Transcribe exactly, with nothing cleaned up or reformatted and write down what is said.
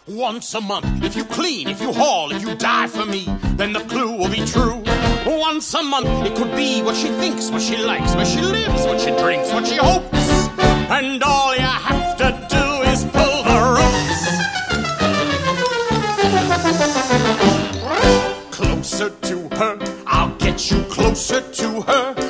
Once a month, if you clean, if you haul, if you die for me, then the clue will be true. Once a month, it could be what she thinks, what she likes, where she lives, what she drinks, what she hopes. And all you have to do is pull the ropes. Closer to her, I'll get you closer to her.